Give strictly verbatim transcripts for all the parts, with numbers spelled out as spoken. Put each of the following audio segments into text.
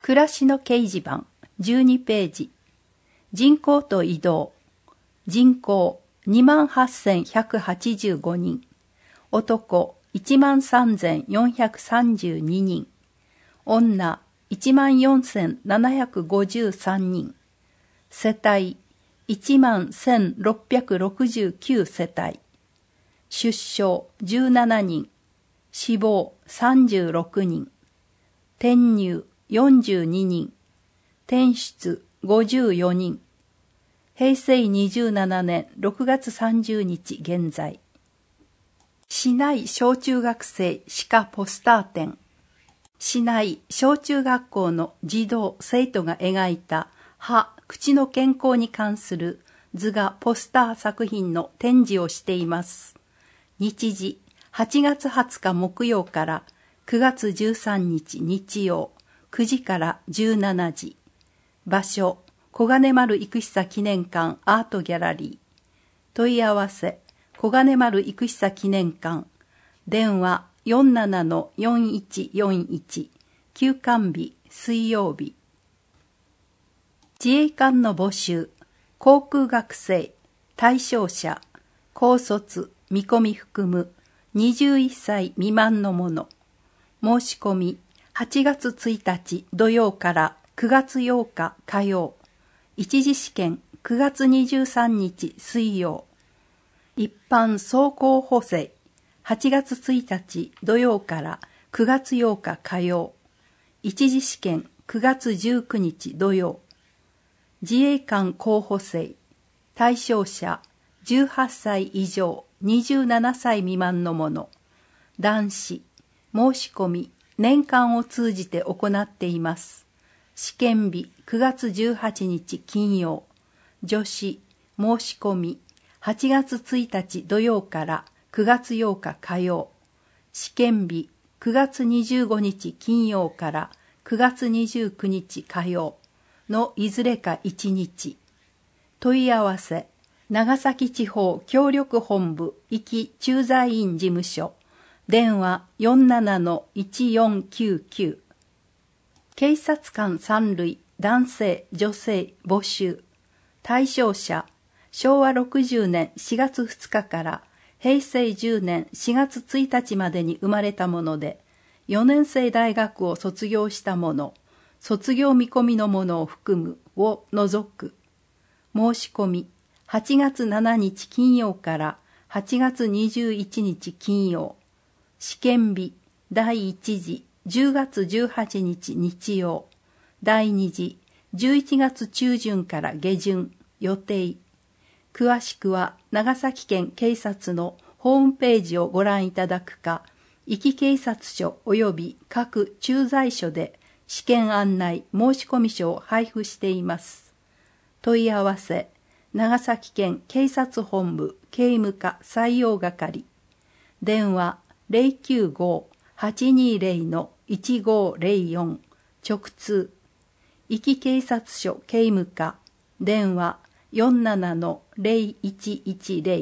暮らしの掲示板じゅうにページ。人口と移動。人口 にまんはっせんひゃくはちじゅうごにん。男 いちまんさんぜんよんひゃくさんじゅうににん。女 いちまんよんせんななひゃくごじゅうさんにん。世帯 いちまんせんろっぴゃくろくじゅうきゅう世帯。出生じゅうななにん。死亡さんじゅうろくにん。転入よんじゅうににん。転出ごじゅうよにん。へいせいにじゅうななねんろくがつさんじゅうにち現在。市内小中学生歯科ポスター展。市内小中学校の児童生徒が描いた歯、口の健康に関する図画ポスター作品の展示をしています。日時はちがつはつか木曜からくがつじゅうさんにち日曜くじからじゅうしちじ。場所小金丸生久記念館アートギャラリー。問い合わせ小金丸生久記念館。電話 よんななのよんいちよんいち。休館日水曜日。自衛官の募集。航空学生対象者高卒見込み含むにじゅういっさい未満の者。申し込みはちがつついたち土曜からくがつようか火曜。一次試験くがつにじゅうさんにち水曜。一般総候補生はちがつついたち土曜からくがつようか火曜。一次試験くがつじゅうくにち土曜。自衛官候補生対象者じゅうはっさい以上にじゅうななさい未満の者。男子申し込み年間を通じて行っています。試験日くがつじゅうはちにち金曜。女子申し込みはちがつついたち土曜からくがつようか火曜。試験日くがつにじゅうごにち金曜からくがつにじゅうくにち火曜のいずれかいちにち。問い合わせ長崎地方協力本部壱岐駐在員事務所。電話 よんななのいちよんきゅうきゅう。警察官さんるい男性女性募集。対象者しょうわろくじゅうねんしがつふつかからへいせいじゅうねんしがつついたちまでに生まれたもので、よねんせい大学を卒業したもの、卒業見込みのものを含むを除く。申し込みはちがつついたち金曜からはちがつにじゅういちにち金曜。試験日だいいちじじゅうがつじゅうはちにち日曜。だいにじじゅういちがつちゅうじゅんから下旬予定。詳しくは長崎県警察のホームページをご覧いただくか、壱岐警察署及び各駐在所で試験案内申込書を配布しています。問い合わせ長崎県警察本部警務課採用係。電話 ゼロきゅうご はちにゼロ のいちごゼロよん。直通壱岐警察署警務課。電話 よんななのゼロいちいちゼロ。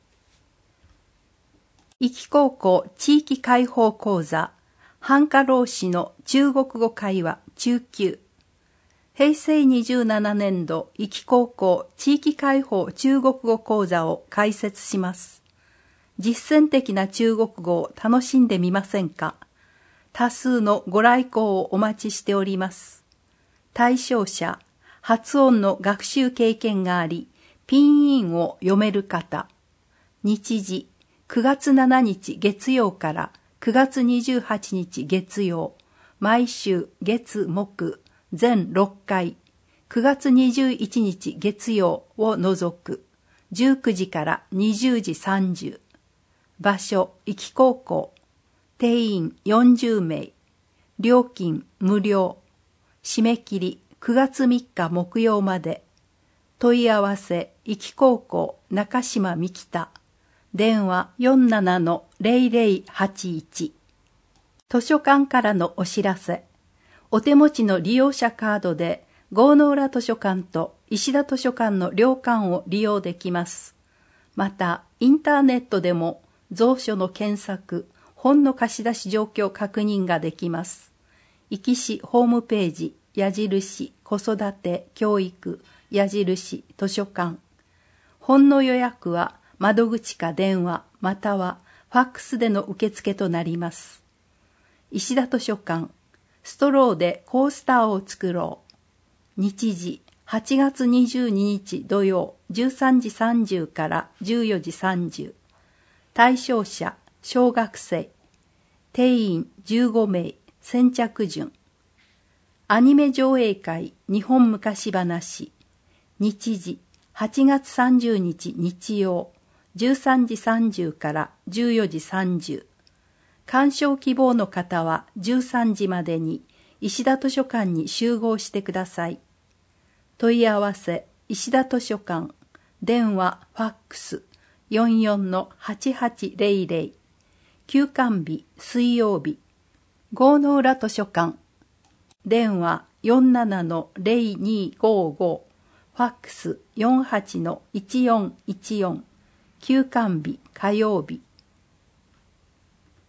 壱岐高校地域開放講座繁華老師の中国語会話中級。へいせいにじゅうななねんど壱岐高校地域開放中国語講座を開設します。実践的な中国語を楽しんでみませんか？多数のご来校をお待ちしております。対象者、発音の学習経験があり、ピンインを読める方。日時、くがつついたち月曜からくがつにじゅうはちにち月曜。毎週月木全ろっかい。くがつにじゅういちにち月曜を除く。じゅうくじからにじゅうじさんじゅう。場所、壱岐高校。定員よんじゅうめい。料金無料。締め切りくがつみっか木曜まで。問い合わせ壱岐高校中島美北。電話 よんななのゼロゼロはちいち。図書館からのお知らせ。お手持ちの利用者カードで郷ノ浦図書館と石田図書館の両館を利用できます。また、インターネットでも蔵書の検索、本の貸し出し状況確認ができます。壱岐市ホームページ、 矢印子育て教育矢印図書館。本の予約は窓口か電話またはファックスでの受付となります。石田図書館、ストローでコースターを作ろう。日時、はちがつにじゅうににち土曜じゅうさんじさんじゅうからじゅうよじさんじゅう。対象者、小学生。定員じゅうごめい、先着順。アニメ上映会日本昔話。日時、はちがつさんじゅうにち日曜じゅうさんじさんじゅうからじゅうよじさんじゅう。鑑賞希望の方はじゅうさんじまでに石田図書館に集合してください。問い合わせ、石田図書館、電話、ファックス、よんよんのはちはちぜろぜろ。休館日、水曜日。郷の浦図書館、電話 よんななのぜろにごご。ファックス よんはちのいちよんいちよん。休館日火曜日。